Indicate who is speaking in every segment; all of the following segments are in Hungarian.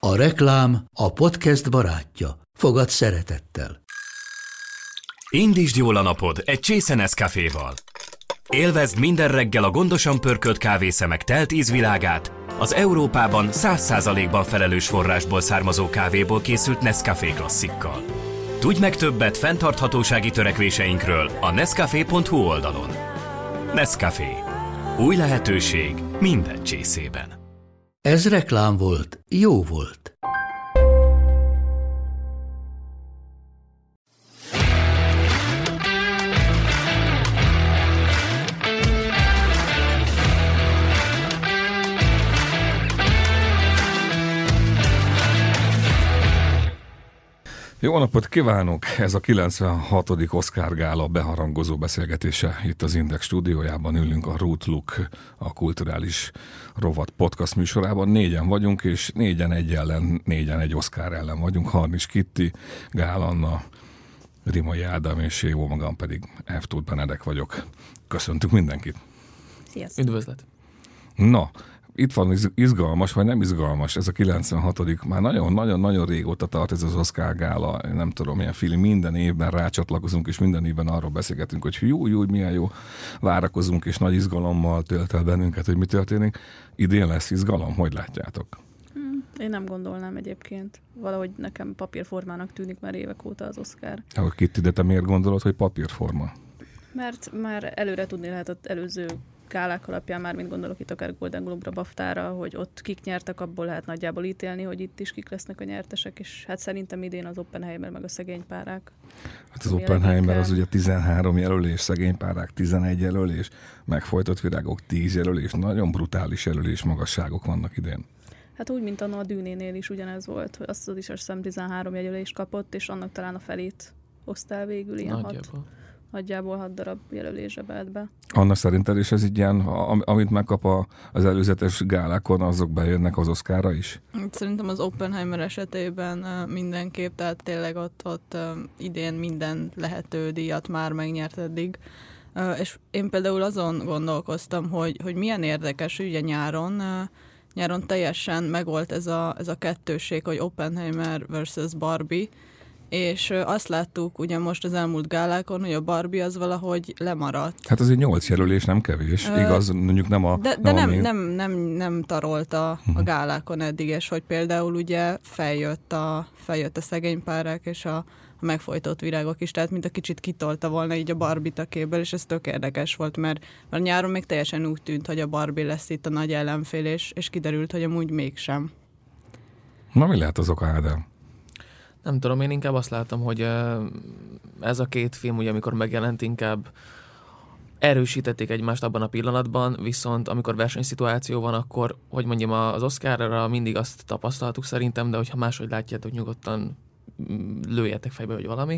Speaker 1: A reklám a podcast barátja. Fogad szeretettel.
Speaker 2: Indítsd jól a napod egy csésze Nescaféval. Élvezd minden reggel a gondosan pörkölt kávészemek telt ízvilágát, az Európában 100%-ban felelős forrásból származó kávéból készült Nescafé klasszikkal. Tudj meg többet fenntarthatósági törekvéseinkről a nescafé.hu oldalon. Nescafé. Új lehetőség minden csészében.
Speaker 1: Ez reklám volt, jó volt.
Speaker 3: Jó napot kívánok! Ez a 96. Oscar gála beharangozó beszélgetése. Itt az Index stúdiójában ülünk a Root Look, a kulturális rovat podcast műsorában. 4-en vagyunk, és 4-en egy Oscar ellen vagyunk. Harnis Kitti, Gál Anna, Rimai Ádám és jó magam pedig F. Tóth Benedek vagyok. Köszöntük mindenkit!
Speaker 4: Sziasztok!
Speaker 5: Üdvözlet!
Speaker 3: Na, itt van izgalmas, vagy nem izgalmas, ez a 96. Már nagyon-nagyon régóta tart ez az Oscar gála, nem tudom, milyen film, minden évben rácsatlakozunk, és minden évben arról beszélgetünk, hogy jó, milyen jó, várakozunk, és nagy izgalommal tölt el bennünket, hogy mi történik. Idén lesz izgalom, hogy látjátok?
Speaker 4: Én nem gondolnám egyébként. Valahogy nekem papírformának tűnik már évek óta az Oscar.
Speaker 3: Akkor Kitti, de te miért gondolod, hogy papírforma?
Speaker 4: Mert már előre tudni lehetett előző gálák alapján, már mint gondolok itt akár Golden Globe-ra, BAFTA-ra, hogy ott kik nyertek, abból lehet nagyjából ítélni, hogy itt is kik lesznek a nyertesek, és hát szerintem idén az Oppenheimer meg a Szegény párák.
Speaker 3: Hát az Oppenheimer az ugye 13 jelölés, Szegény párák 11 jelölés, megfojtott virágok 10 jelölés, nagyon brutális jelölés magasságok vannak idén.
Speaker 4: Hát úgy, mint anno a Dűnénél is ugyanez volt, hogy azt is azt hiszem 13 jelölést kapott, és annak talán a felét hoztál végül, ilyen nagyjából 6 darab jelölésre beállt be.
Speaker 3: Anna szerinted is ez így ilyen, amit megkap az előzetes gálákon, azok bejönnek az Oscarra is?
Speaker 5: Szerintem az Oppenheimer esetében mindenképp, tehát tényleg ott idén minden lehető díjat már megnyert eddig. És én például azon gondolkoztam, hogy milyen érdekes, ugye nyáron teljesen megvolt ez a kettőség, hogy Oppenheimer versus Barbie, és azt láttuk ugye most az elmúlt gálákon, hogy a Barbie az valahogy lemaradt.
Speaker 3: Hát azért 8 jelölés nem kevés, igaz, mondjuk nem a...
Speaker 5: De nem tarolta a gálákon eddig, és hogy például ugye feljött a Szegény párák és a megfojtott virágok is, tehát mint a kicsit kitolta volna így a Barbie-t a képből, és ez tök érdekes volt, mert nyáron még teljesen úgy tűnt, hogy a Barbie lesz itt a nagy ellenfél, és kiderült, hogy amúgy mégsem.
Speaker 3: Na, mi lehet az oka, Ádám?
Speaker 5: Nem tudom, én inkább azt látom, hogy ez a két film, ugye, amikor megjelent, inkább erősítették egymást abban a pillanatban, viszont amikor versenyszituáció van, akkor, hogy mondjam, az Oscarra mindig azt tapasztaltuk szerintem, de hogyha máshogy látjátok, nyugodtan lőjetek fejbe, vagy valami,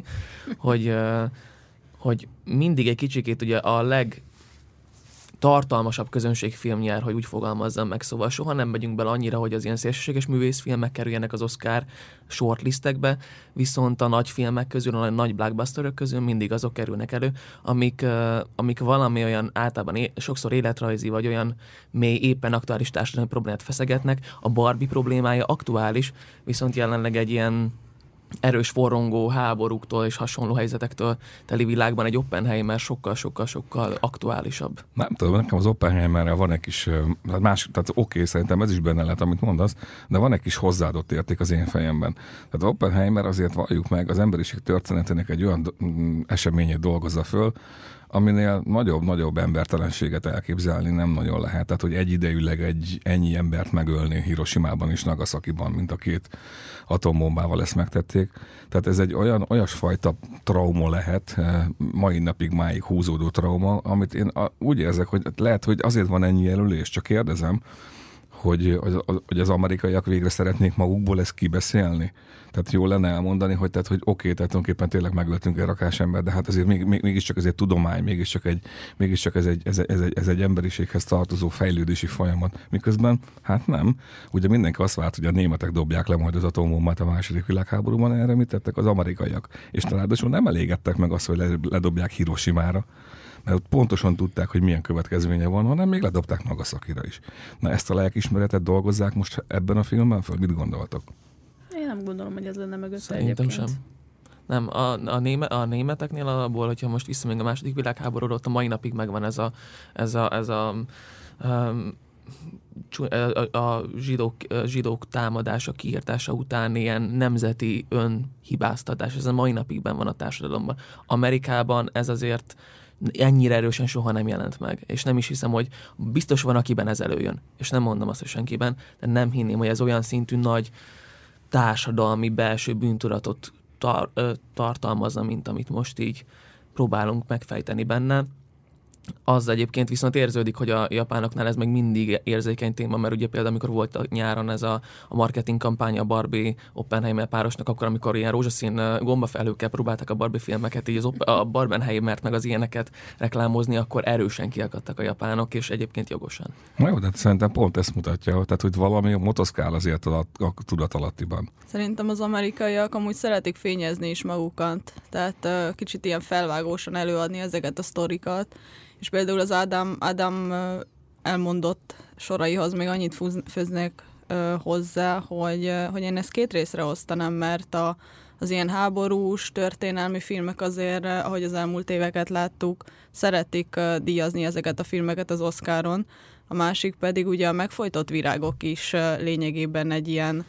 Speaker 5: hogy mindig egy kicsikét ugye a legtartalmasabb közönségfilm nyer, hogy úgy fogalmazzam meg, szóval soha nem megyünk bele annyira, hogy az ilyen szélsőséges művészfilmek kerüljenek az Oscar shortlistekbe, viszont a nagy filmek közül, a nagy blockbusterök közül mindig azok kerülnek elő, amik valami olyan általában sokszor életrajzi, vagy olyan mély, éppen aktuális társadalmi problémát feszegetnek. A Barbie problémája aktuális, viszont jelenleg egy ilyen erős forrongó háborúktól és hasonló helyzetektől teli világban egy Oppenheimer sokkal aktuálisabb. Nem
Speaker 3: tudom, nekem az Oppenheimerrel van egy kis, tehát oké, szerintem ez is benne lehet, amit mondasz, de van egy kis hozzáadott érték az én fejemben. Tehát Oppenheimer azért valljuk meg, az emberiség történetének egy olyan eseményét dolgozza föl, aminél nagyobb embertelenséget elképzelni nem nagyon lehet. Tehát, hogy egyidejűleg ennyi embert megölni Hiroshimában és Nagasakiban, mint a két atombombával ezt megtették. Tehát ez egy olyasfajta trauma lehet, mai napig máig húzódó trauma, amit én úgy érzek, hogy lehet, hogy azért van ennyi jelölés, csak kérdezem, hogy az amerikaiak végre szeretnék magukból ezt kibeszélni. Tehát jó lenne elmondani, hogy oké, tehát tulajdonképpen tényleg megöltünk egy rakás ember, de hát azért mégiscsak ez egy tudomány, mégiscsak ez egy emberiséghez tartozó fejlődési folyamat. Miközben, hát nem. Ugye mindenki azt várt, hogy a németek dobják le majd az atombombát a második világháborúban, erre mit tettek az amerikaiak? És ráadásul nem elégedtek meg azt, hogy ledobják Hiroshimára. mert pontosan tudták, hogy milyen következménye van, hanem még ledobták Nagasakira is. Na ezt a lelkiismeretet dolgozzák most ebben a filmben föl? Mit gondoltok? Én
Speaker 4: nem gondolom, hogy ez lenne mögötte.
Speaker 5: Szerintem sem. Nem, a németeknél alapból, hogyha most visszamegyünk a második világháborúra, ott a mai napig megvan a zsidók támadása, kiirtása után ilyen nemzeti önhibáztatás. Ez a mai napig benn van a társadalomban. Amerikában ez azért ennyire erősen soha nem jelent meg. És nem is hiszem, hogy biztos van, akiben ez előjön. És nem mondom azt, hogy senkiben, de nem hinném, hogy ez olyan szintű nagy társadalmi belső bűntudatot tartalmazza, mint amit most így próbálunk megfejteni benne. Az egyébként viszont érződik, hogy a japánoknál ez meg mindig érzékeny téma, mert ugye például amikor volt a nyáron ez a marketing kampánya a Barbie Oppenheimer párosnak, akkor amikor ilyen rózsaszín gombafelhőkkel próbálták a Barbie filmeket, így a Barbenheimert meg az ilyeneket reklámozni, akkor erősen kiakadtak a japánok, és egyébként jogosan.
Speaker 3: Na jó, de szerintem pont ezt mutatja, tehát hogy valami motoszkál azért a tudatalattiban.
Speaker 6: Szerintem az amerikaiak amúgy szeretik fényezni is magukat, tehát kicsit ilyen felvágósan előadni ezeket a sztorikat, és például az Ádám elmondott soraihoz még annyit főznék hozzá, hogy én ezt 2 részre osztanám, mert az ilyen háborús, történelmi filmek azért, ahogy az elmúlt éveket láttuk, szeretik díjazni ezeket a filmeket az Oscaron. A másik pedig ugye a Megfojtott virágok is lényegében egy ilyen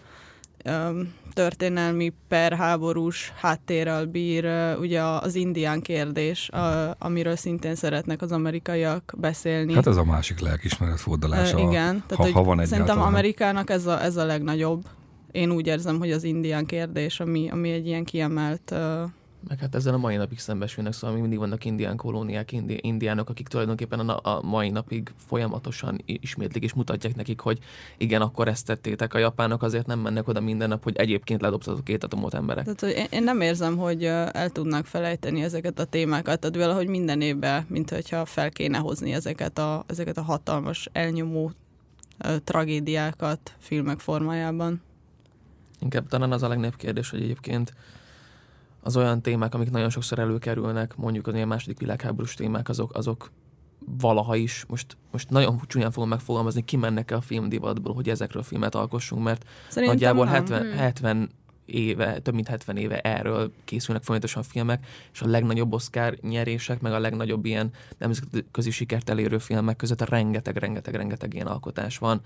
Speaker 6: történelmi per háborús háttérrel bír, ugye az indián kérdés, amiről szintén szeretnek az amerikaiak beszélni.
Speaker 3: Hát ez a másik lelkiismeret fordalása,
Speaker 6: igen, tehát,
Speaker 3: ha van
Speaker 6: szerintem
Speaker 3: egyáltalán.
Speaker 6: Amerikának ez a legnagyobb. Én úgy érzem, hogy az indián kérdés, ami egy ilyen kiemelt...
Speaker 5: Meg hát ezzel a mai napig szembesülnek, szóval még mindig vannak indián kolóniák, indiánok, akik tulajdonképpen a mai napig folyamatosan ismétlik, és mutatják nekik, hogy igen, akkor ezt tettétek. A japánok azért nem mennek oda minden nap, hogy egyébként ledobtatok 2 atomot emberek.
Speaker 6: Tehát, én nem érzem, hogy el tudnak felejteni ezeket a témákat, tehát valahogy minden évben, mint hogyha fel kéne hozni ezeket a hatalmas, elnyomó tragédiákat filmek formájában.
Speaker 5: Inkább talán az a legnagyobb kérdés, hogy egyébként az olyan témák, amik nagyon sokszor előkerülnek, mondjuk az ilyen második világháborús témák, azok valaha is, most nagyon csúnyán fogom megfogalmazni, kimennek-e a filmdivatból, hogy ezekről filmet alkossunk, mert szerintem nagyjából 70 éve, több mint 70 éve erről készülnek folyamatosan filmek, és a legnagyobb Oscar nyerések, meg a legnagyobb ilyen nemzetközi sikert elérő filmek között rengeteg ilyen alkotás van.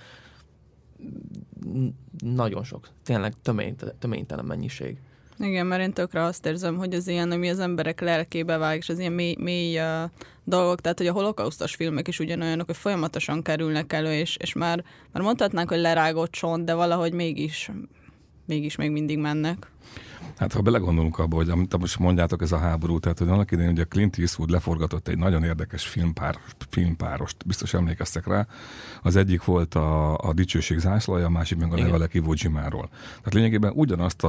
Speaker 5: Nagyon sok. Tényleg töménytelen mennyiség.
Speaker 6: Igen, mert én tökre azt érzem, hogy az ilyen, ami az emberek lelkébe vág, és az ilyen mély dolgok, tehát hogy a holokausztos filmek is ugyanolyanok, hogy folyamatosan kerülnek elő, és már mondhatnánk, hogy lerágott csont, de valahogy mégis még mindig mennek.
Speaker 3: Hát ha belegondolunk abba, hogy amit most mondjátok, ez a háború, tehát hogy annak idején ugye Clint Eastwood leforgatott egy nagyon érdekes filmpárost, biztos emlékeztek rá. Az egyik volt a Dicsőség zászlaja, a másik meg a Levelek Iwo Jimáról. Tehát lényegében ugyanazt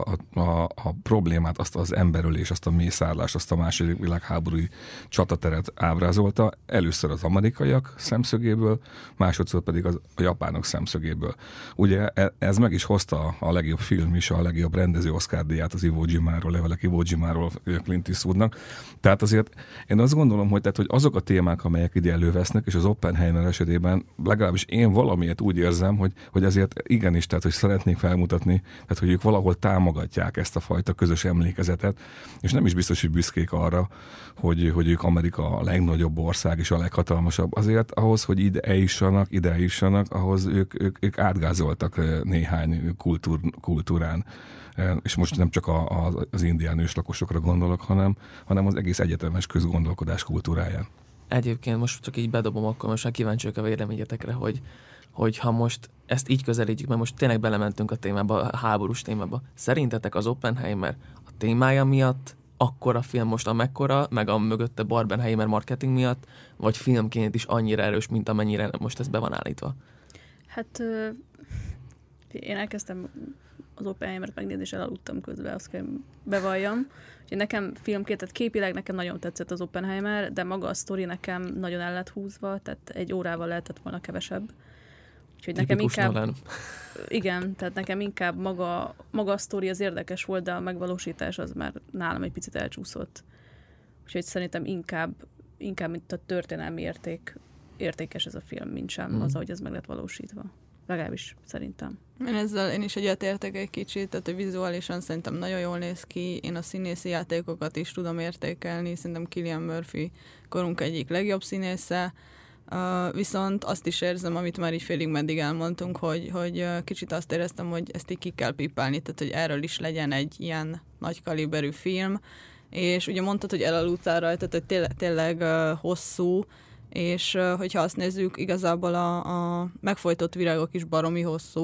Speaker 3: a problémát, azt az emberölés, azt a mészárlást, azt a második világháborúi csatateret ábrázolta, először az amerikaiak szemszögéből, másodszor pedig a japánok szemszögéből. Ugye ez meg is hozta a legjobb film is, a legjobb rendező Oscar-díját az Iwo Jimáról, Levelek Iwo Jimáról Clint Eastwoodnak. Tehát azért én azt gondolom, hogy azok a témák, amelyek ide elővesznek, és az Oppenheimer esetében legalábbis én valamiért úgy érzem, hogy azért igenis, tehát hogy szeretnék felmutatni, tehát hogy ők valahol támogatják ezt a fajta közös emlékezetet, és nem is biztos, hogy büszkék arra, hogy ők Amerika a legnagyobb ország és a leghatalmasabb. Azért ahhoz, hogy ide eljussanak, ahhoz ők átgázoltak néhány kultúrán. És most nem csak az indián őslakosokra gondolok, hanem az egész egyetemes közgondolkodás kultúráján.
Speaker 5: Egyébként most csak így bedobom, akkor most már kíváncsi vagyok a véleményetekre, hogy ha most ezt így közelítjük, mert most tényleg belementünk a témába, a háborús témába. Szerintetek az Oppenheimer a témája miatt akkora film most amekkora, meg a mögötte Barbenheimer marketing miatt, vagy filmként is annyira erős, mint amennyire most ez be van állítva?
Speaker 4: Hát én elkezdtem az Oppenheimert megnézni, és elaludtam közben, azt kell bevalljam. Úgyhogy nekem filmként, tehát képileg nekem nagyon tetszett az Oppenheimer, de maga a sztori nekem nagyon el lett húzva, tehát 1 órával lehetett volna kevesebb. Úgyhogy nekem inkább... Igen, tehát nekem inkább maga a sztori az érdekes volt, de a megvalósítás az már nálam egy picit elcsúszott. Úgyhogy szerintem inkább inkább mint a történelmi értékes ez a film, mint sem az, ahogy ez meg lett valósítva. Legalábbis szerintem.
Speaker 6: Én is egyetértek egy kicsit, tehát hogy vizuálisan szerintem nagyon jól néz ki, én a színészi játékokat is tudom értékelni, szerintem Cillian Murphy korunk egyik legjobb színésze, viszont azt is érzem, amit már így félig meddig elmondtunk, hogy kicsit azt éreztem, hogy ezt így ki kell pipálni, tehát hogy erről is legyen egy ilyen nagy kaliberű film, és ugye mondtad, hogy elaludtál rajta, tehát hogy tényleg hosszú, és hogyha azt nézzük, igazából a megfojtott virágok is baromi hosszú,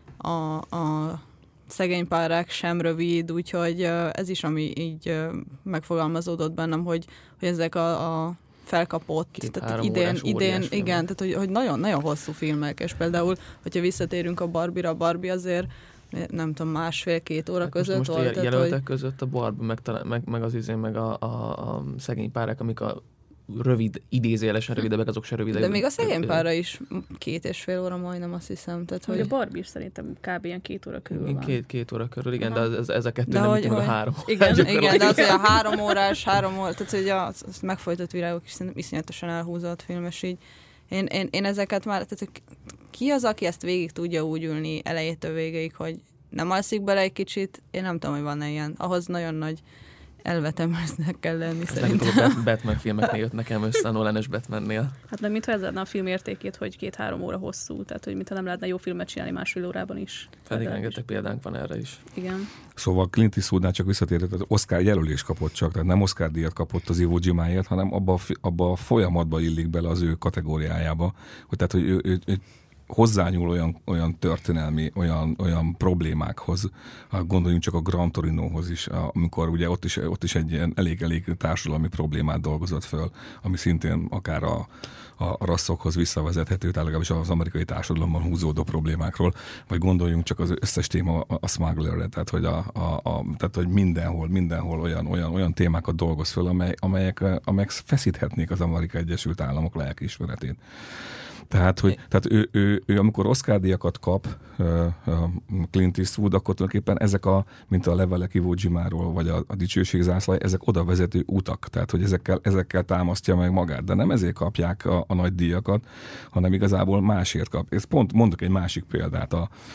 Speaker 6: a szegény párák sem rövid, úgyhogy ez is, ami így megfogalmazódott bennem, hogy ezek a felkapott, tehát idén igen, tehát hogy nagyon-nagyon hosszú filmek, és például, hogyha visszatérünk a Barbie-ra, Barbie azért nem tudom, 1,5-2 óra között
Speaker 5: most
Speaker 6: volt.
Speaker 5: A jelöltek között a Barbie, meg az izén, meg a szegény párák, amik a rövid, idézélesen rövidebbek, azok se rövidek.
Speaker 6: De még a szegény pára is 2,5 óra majdnem, azt hiszem. Tehát, hogy...
Speaker 4: A Barbie is szerintem kb. Ilyen 2 óra körül van.
Speaker 5: Két óra körül, igen, de ez a kettő nem mint a 3.
Speaker 6: Igen, de az, hogy a 3 óra, tehát hogy a megfojtott virágok is szerintem iszonyatosan elhúzott film, és így én ezeket már, tehát ki az, aki ezt végig tudja úgy ülni elejétől végéig, hogy nem alszik bele egy kicsit, én nem tudom, hogy van-e ilyen. Ahhoz nagyon nagy elvetemeznek kell lenni szerintem.
Speaker 5: A Batman filmeknél jött nekem össze, a Nolan-es Batmannél.
Speaker 4: Hát nem mintha ez lenne a film értékét, hogy 2-3 óra hosszú, tehát hogy mintha nem lehetne jó filmet csinálni 1,5 órában is.
Speaker 5: Pedig rengeteg példánk van erre is.
Speaker 4: Igen.
Speaker 3: Szóval Clint Eastwoodnál csak visszatérhet, az Oscar jelölés kapott csak, tehát nem Oscar díjat kapott az Iwo Jimáért, hanem abba a folyamatba illik bele az ő kategóriájába, hogy tehát, hogy ő hozzányúl olyan történelmi, olyan problémákhoz, gondoljunk csak a Gran Torinohoz is, amikor ugye ott is egy ilyen elég társadalmi problémát dolgozott föl, ami szintén akár a rasszokhoz visszavezethető, tehát legalábbis az amerikai társadalomban húzódó problémákról, vagy gondoljunk csak az összes téma a smugglerre, tehát hogy mindenhol olyan témákat dolgoz föl, amelyek feszíthetnék az Amerikai Egyesült Államok lelkiismeretét. Tehát ő amikor Oscar-díjakat kap Clint Eastwood, akkor tulajdonképpen ezek mint a levelek Iwo Jimáról, vagy a dicsőség zászlaj, ezek oda vezető utak, tehát hogy ezekkel támasztja meg magát. De nem ezért kapják a nagy díjakat, hanem igazából másért kap. Ezt pont mondok egy másik példát.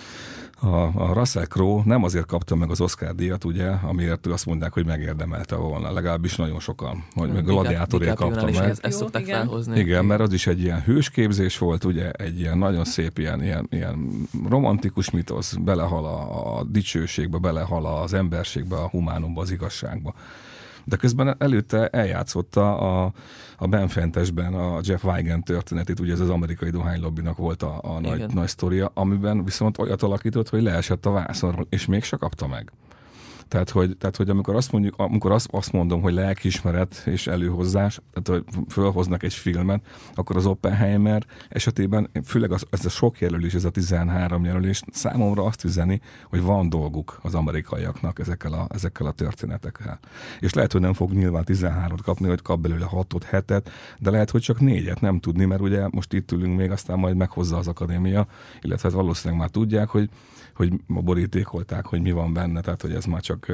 Speaker 3: A Russell Crowe nem azért kapta meg az Oscar-díjat, ugye, amiért azt mondják, hogy megérdemelte volna. Legalábbis nagyon sokan, hogy meg Gladiátorért kapta meg.
Speaker 5: Ezt szokták felhozni.
Speaker 3: Igen, mert az is egy ilyen hősképzés volt, ugye, egy ilyen nagyon szép ilyen romantikus mitosz, belehal a dicsőségbe, belehal az emberségbe, a humánumba, az igazságba. De közben előtte eljátszotta a Ben Fentesben a Jeff Wigand történetét, ugye ez az amerikai dohánylobbinak volt a nagy sztoria, amiben viszont olyat alakított, hogy leesett a vászonról, és mégse kapta meg. Tehát, hogy amikor azt mondom, hogy lelkiismeret és előhozzás, tehát hogy fölhoznak egy filmet, akkor az Oppenheimer esetében, főleg ez a sok jelölés, ez a 13 jelölés számomra azt üzeni, hogy van dolguk az amerikaiaknak ezekkel a történetekkel. És lehet, hogy nem fog nyilván 13-ot kapni, hogy kap belőle 6-ot, 7-et, de lehet, hogy csak 4-et nem tudni, mert ugye most itt ülünk még, aztán majd meghozza az akadémia, illetve valószínűleg már tudják, hogy borítékolták, hogy mi van benne, tehát hogy ez már csak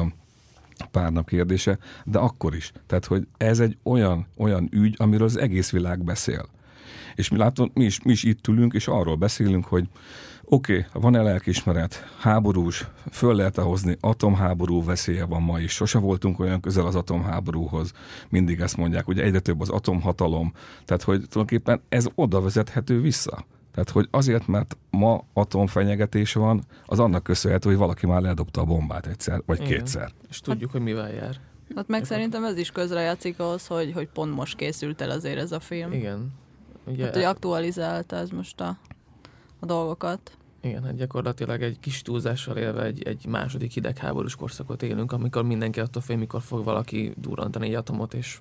Speaker 3: pár nap kérdése, de akkor is. Tehát, hogy ez egy olyan ügy, amiről az egész világ beszél. És mi is itt ülünk, és arról beszélünk, hogy oké, van-e lelkiismeret, háborús, föl lehet hozni, atomháború veszélye van ma is. Sose voltunk olyan közel az atomháborúhoz. Mindig ezt mondják, hogy egyre több az atomhatalom. Tehát, hogy tulajdonképpen ez oda vezethető vissza. Tehát, hogy azért, mert ma atomfenyegetés van, az annak köszönhető, hogy valaki már ledobta a bombát egyszer, vagy kétszer.
Speaker 5: És tudjuk, hogy mivel jár.
Speaker 6: Hát meg szerintem ez is közrejátszik ahhoz, hogy pont most készült el azért ez a film.
Speaker 5: Igen. Ugye,
Speaker 6: hát, hogy aktualizálta ez most a dolgokat.
Speaker 5: Igen, hát gyakorlatilag egy kis túlzással élve egy második hidegháborús korszakot élünk, amikor mindenki attól fél, mikor fog valaki durrantani egy atomot, és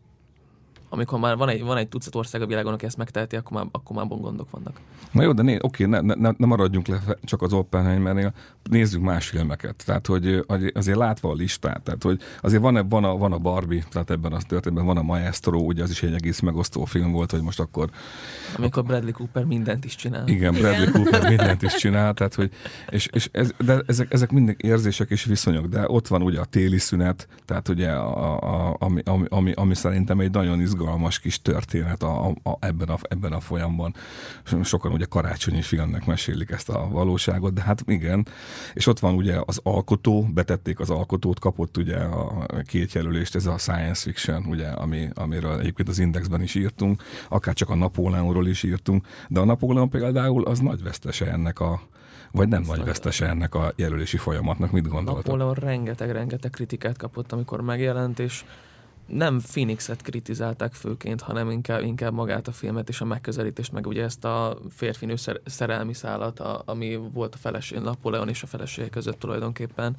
Speaker 5: amikor már van egy tucat ország a világon, aki ezt megteheti, akkor már gondok vannak.
Speaker 3: Na jó, de ne maradjunk le csak az Oppenheimernél. nézzük más filmeket. Tehát, hogy azért látva a listát, tehát, hogy azért van a Barbie, tehát ebben az történetben van a Maestro, ugye az is egy egész megosztó film volt, hogy most akkor...
Speaker 5: Amikor Bradley Cooper mindent is csinál.
Speaker 3: Igen, Bradley Cooper mindent is csinál, tehát, hogy, de ezek mindig érzések és viszonyok, de ott van ugye a téli szünet, tehát ugye ami szerintem egy nagyon izgalmas kis történet ebben a folyamban. Sokan ugye karácsonyi filmnek mesélik ezt a valóságot, de hát igen. És ott van ugye az alkotó, betették az alkotót, kapott ugye a 2 jelölést, ez a science fiction, ugye, amiről egyébként az Indexben is írtunk, akár csak a Napóleonról is írtunk, de a Napóleon például az nagy vesztese ennek vagy nem nagy vesztese ennek a jelölési folyamatnak, mit gondoltak?
Speaker 5: Napóleon rengeteg kritikát kapott, amikor megjelent, és nem Phoenixet kritizálták főként, hanem inkább magát a filmet és a megközelítést, meg ugye ezt a férfinő szerelmi szálat, ami volt a feleség, Napóleon és a felesége között tulajdonképpen.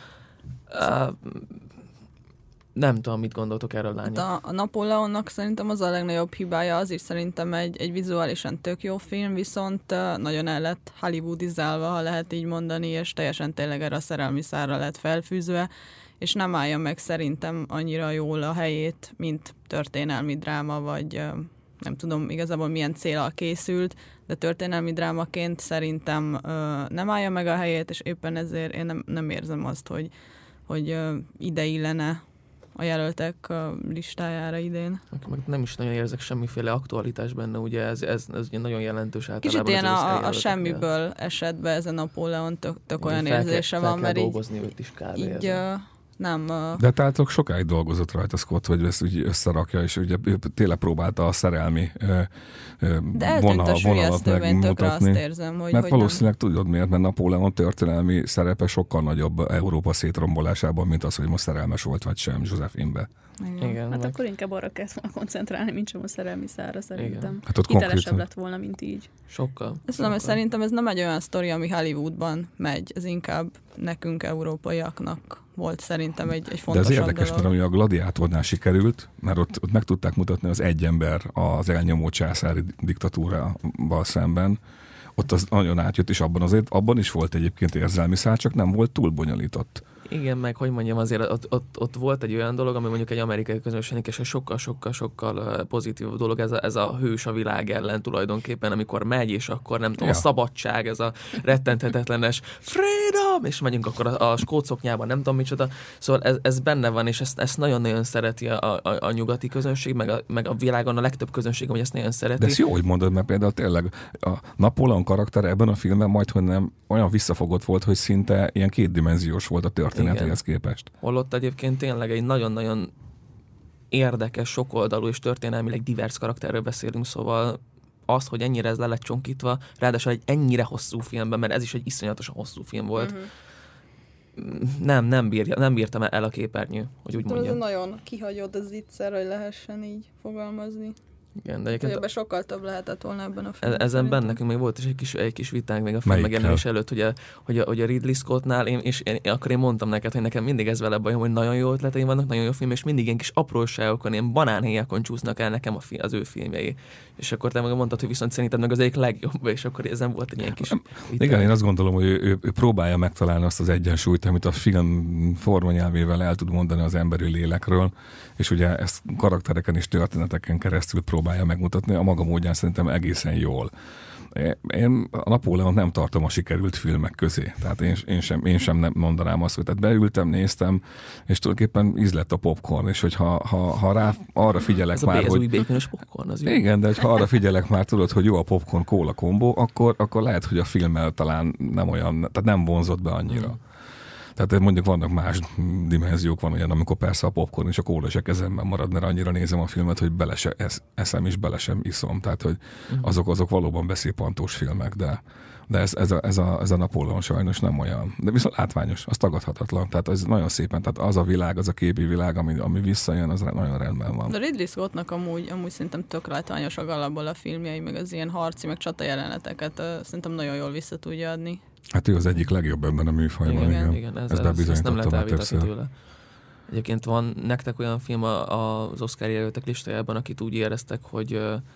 Speaker 5: Nem tudom, mit gondoltok erről, lányok.
Speaker 6: Hát a Napóleonnak szerintem az a legnagyobb hibája, az is szerintem egy vizuálisan tök jó film, viszont nagyon el lett hollywoodizálva, ha lehet így mondani, és teljesen tényleg erre a szerelmi szálra lett felfűzve, és nem állja meg szerintem annyira jól a helyét, mint történelmi dráma, vagy nem tudom igazából milyen céllal készült, de történelmi drámaként szerintem nem állja meg a helyét, és éppen ezért én nem érzem azt, hogy ide illene a jelöltek listájára idén.
Speaker 5: Meg nem is nagyon érzek semmiféle aktualitás benne, ugye ez ugye nagyon jelentős általában.
Speaker 6: Kicsit ilyen a semmiből esett be ez a Napóleon, tök olyan érzése van, mert
Speaker 5: dolgozni őt is kb.
Speaker 6: Így nem...
Speaker 3: De találtok sokáig dolgozott rajta Scott, hogy ezt úgy összerakja, és ugye tényleg próbálta a szerelmi vonalat megmutatni.
Speaker 6: Azt érzem,
Speaker 3: mert valószínűleg tudod miért, mert Napóleon történelmi szerepe sokkal nagyobb Európa szétrombolásában, mint az, hogy most szerelmes volt vagy sem Josephine-be.
Speaker 4: Igen, hát akkor inkább arra kell koncentrálni, mint sem a szerelmi szára szerintem.
Speaker 3: Hát ott
Speaker 4: hitelesebb lett volna, mint így.
Speaker 5: Sokkal.
Speaker 6: Szerintem ez nem egy olyan sztori, ami Hollywoodban megy, ez inkább nekünk, európaiaknak volt szerintem egy fontosabb dolog.
Speaker 3: De ez érdekes, mert ami a Gladiátornál sikerült, mert ott meg tudták mutatni az egy ember az elnyomó császári diktatúrával szemben, ott az nagyon átjött, és abban is volt egyébként érzelmi szál, csak nem volt túl bonyolított.
Speaker 5: Igen, meg hogy mondjam, azért ott volt egy olyan dolog, ami mondjuk egy amerikai közönségnek és egy sokkal pozitív dolog, ez a hős a világ ellen tulajdonképpen, amikor megy, és akkor nem tudom, a szabadság, ez a rettenthetetlenes freedom, és megyünk akkor a skótszoknyában, nem tudom micsoda. Szóval ez benne van, és ezt nagyon-nagyon szereti a nyugati közönség, meg a világon a legtöbb közönség, hogy ezt nagyon szereti.
Speaker 3: De ezt jó, hogy mondod, mert például tényleg a Napóleon karakter ebben a filmben majdhogy nem olyan visszafogott volt, hogy szinte ilyen kétdimenziós volt a történetéhez képest.
Speaker 5: Holott egyébként tényleg egy nagyon-nagyon érdekes, sokoldalú és történelmileg divers karakterről beszélünk, szóval az, hogy ennyire ez le lett csonkítva, ráadásul egy ennyire hosszú filmben, mert ez is egy iszonyatosan hosszú film volt, nem bírtam el a képernyő, hogy úgy mondjam.
Speaker 6: Ez nagyon kihagyott az zicser, hogy lehessen így fogalmazni.
Speaker 5: Igen, de egyébként
Speaker 6: ebben sokkal több lehetett volna ebben a filmben.
Speaker 5: Ezen benne nekünk még volt is egy kis vitánk még a film megjelenés előtt, hogy a Ridley Scottnál, akkor én mondtam neked, hogy nekem mindig ez vele bajom, hogy nagyon jó ötleteim vannak, nagyon jó film, és mindig ilyen kis apróságokon, ilyen banánhéjakon csúsznak el nekem az ő filmjei. És akkor te meg mondtad, hogy viszont szerinted meg az egyik legjobb, és akkor ezen volt egy ilyen kis vitánk.
Speaker 3: Igen, én azt gondolom, hogy ő próbálja megtalálni azt az egyensúlyt, amit a film formanyelvével el tud mondani az emberi lélekről, és ugye ezt karaktereken és történeteken keresztül próbálja megmutatni, a maga módján szerintem egészen jól. Én a Napóleont nem tartom a sikerült filmek közé. Tehát én sem nem mondanám azt, hogy tehát beültem, néztem, és tulajdonképpen ízlett a popcorn, és hogyha rá arra figyelek már, hogy...
Speaker 5: Ez új békönös popcorn, az jó.
Speaker 3: Igen, de ha arra figyelek már, tudod, hogy jó a popcorn-kóla kombó, akkor lehet, hogy a filmmel talán nem olyan, tehát nem vonzott be annyira. Tehát mondjuk vannak más dimenziók, van olyan, amikor persze a popcorn és a kóla se kezemben marad, mert annyira nézem a filmet, hogy bele se eszem és bele sem iszom. Tehát, hogy azok valóban beszépantós filmek, de ez a Napóleon sajnos nem olyan. De viszont látványos, az tagadhatatlan. Tehát ez nagyon szépen, tehát az a világ, az a képi világ, ami visszajön, az nagyon rendben van.
Speaker 6: De Ridley Scottnak amúgy szerintem tök látványosak alapból a filmjei, meg az ilyen harci, meg csata jeleneteket szerintem nagyon jól vissza tudja adni.
Speaker 3: Hát ő az egyik legjobb ebben a műfajban.
Speaker 5: Igen, ezt nem lehet elvitatni tőle. Egyébként van nektek olyan film az Oscar jelöltek listájában, akit úgy éreztek, hogy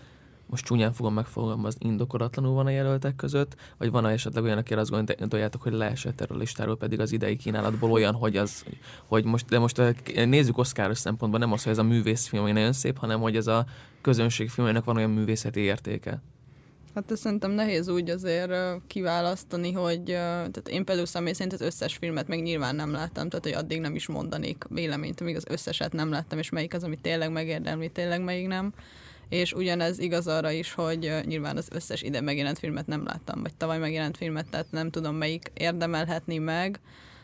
Speaker 5: most csúnyán fogom megfogalmazni, indokolatlanul van a jelöltek között, vagy van esetleg olyan, akire azt gondoljátok, hogy leesett erről a listáról, pedig az idei kínálatból olyan, hogy most nézzük Oscar-os szempontból, nem az, hogy ez a művészfilm, ami nagyon szép, hanem hogy ez a közönségfilmnek van olyan művészeti értéke.
Speaker 6: Hát ez szerintem nehéz úgy azért kiválasztani, hogy tehát én például személy szerint az összes filmet meg nyilván nem láttam, tehát hogy addig nem is mondanék véleményt, amíg az összeset nem láttam, és melyik az, ami tényleg megérdemli, tényleg melyik nem. És ugyanez igaz arra is, hogy nyilván az összes ide megjelent filmet nem láttam, vagy tavaly megjelent filmet, tehát nem tudom, melyik érdemelhetni meg.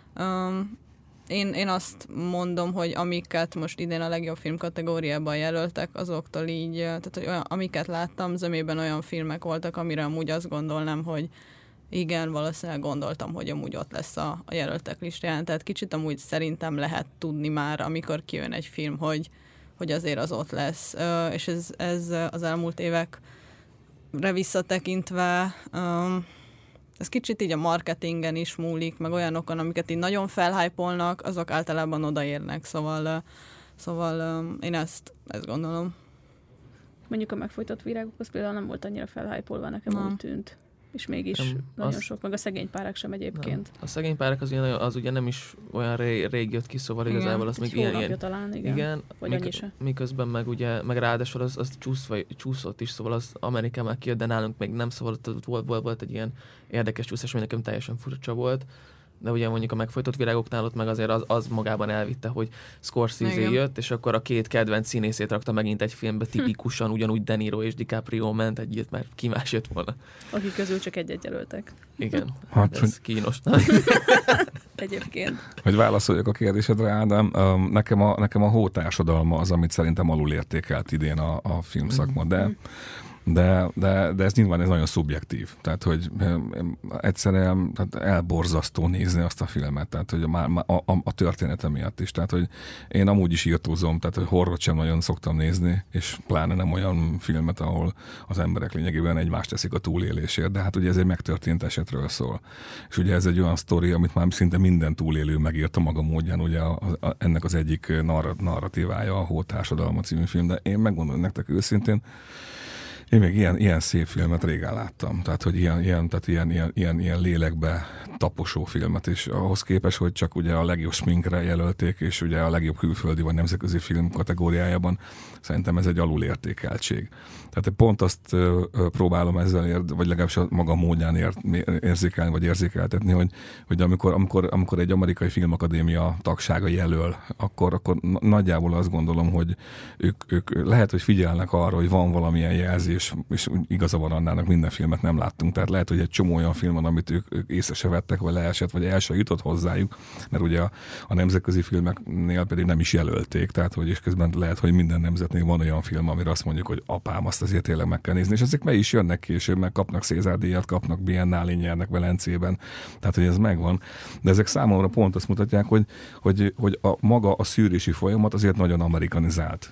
Speaker 6: Én azt mondom, hogy amiket most idén a legjobb film kategóriában jelöltek, azoktól így, tehát hogy amiket láttam, zömében olyan filmek voltak, amire amúgy azt gondolnám, hogy igen, valószínűleg gondoltam, hogy amúgy ott lesz a jelöltek listáján. Tehát kicsit amúgy szerintem lehet tudni már, amikor kijön egy film, hogy azért az ott lesz. És ez az elmúlt évekre visszatekintve ez kicsit így a marketingen is múlik, meg olyanokon, amiket így nagyon felhypolnak, azok általában odaérnek, szóval én ezt gondolom.
Speaker 4: Mondjuk a megfojtott virágok, az például nem volt annyira felhypolva, nekem úgy tűnt. És mégis nagyon sok, meg a szegény párák sem egyébként.
Speaker 5: Nem. A szegény párák az ugye nem is olyan rég jött ki, szóval igen, igazából az még ilyen
Speaker 4: talán, igen.
Speaker 5: Miközben meg ráadásul az csúszott is, szóval az Amerikán már kijött, de nálunk még nem, szóval volt egy ilyen érdekes csúszás, ami nekem teljesen furcsa volt. De ugye mondjuk a megfojtott virágoknál ott meg azért az magában elvitte, hogy Scorsese jött, és akkor a két kedvenc színészét rakta megint egy filmbe, tipikusan ugyanúgy De Niro és DiCaprio ment együtt, mert ki más jött volna.
Speaker 4: Akik közül csak egy jelöltek.
Speaker 5: Igen, hát ez kínos.
Speaker 4: Egyébként.
Speaker 3: Hogy válaszoljak a kérdésedre, Ádám, nekem a hótársadalma az, amit szerintem alulértékelt idén a filmszakma, de ez nyilván ez nagyon szubjektív. Tehát, hogy egyszerűen elborzasztó nézni azt a filmet, tehát, hogy a története miatt is. Tehát, hogy én amúgy is írtózom, tehát, hogy horrort sem nagyon szoktam nézni, és pláne nem olyan filmet, ahol az emberek lényegében egymást teszik a túlélésért, de hát ugye ez egy megtörtént esetről szól. És ugye ez egy olyan sztori, amit már szinte minden túlélő megírta maga módján, ugye ennek az egyik narratívája a Hótársadalma című film, de én megmondom nektek őszintén, én még ilyen szép filmet régen láttam. Tehát, hogy ilyen lélekbe taposó filmet, és ahhoz képest, hogy csak ugye a legjobb sminkre jelölték, és ugye a legjobb külföldi vagy nemzetközi film kategóriájában, szerintem ez egy alulértékeltség. Tehát pont azt próbálom ezzel, vagy legalábbis a maga módján érzékelni, vagy érzékeltetni, hogy amikor egy amerikai filmakadémia tagsága jelöl, akkor nagyjából azt gondolom, hogy ők lehet, hogy figyelnek arra, hogy van valamilyen jelzés, és igaza van Annának, minden filmet nem láttunk. Tehát lehet, hogy egy csomó olyan film van, amit ők észre se vettek, vagy leesett, vagy el se jutott hozzájuk, mert ugye a nemzetközi filmeknél pedig nem is jelölték, tehát hogy és közben lehet, hogy minden nemzetnél van olyan film, amire azt mondjuk, hogy apám, azt azért tényleg meg kell nézni, és ezek meg is jönnek később, meg kapnak César-díjat, kapnak Biennálé nyernek Velencében, tehát hogy ez megvan. De ezek számomra pont azt mutatják, hogy maga a szűrési folyamat azért nagyon amerikanizált.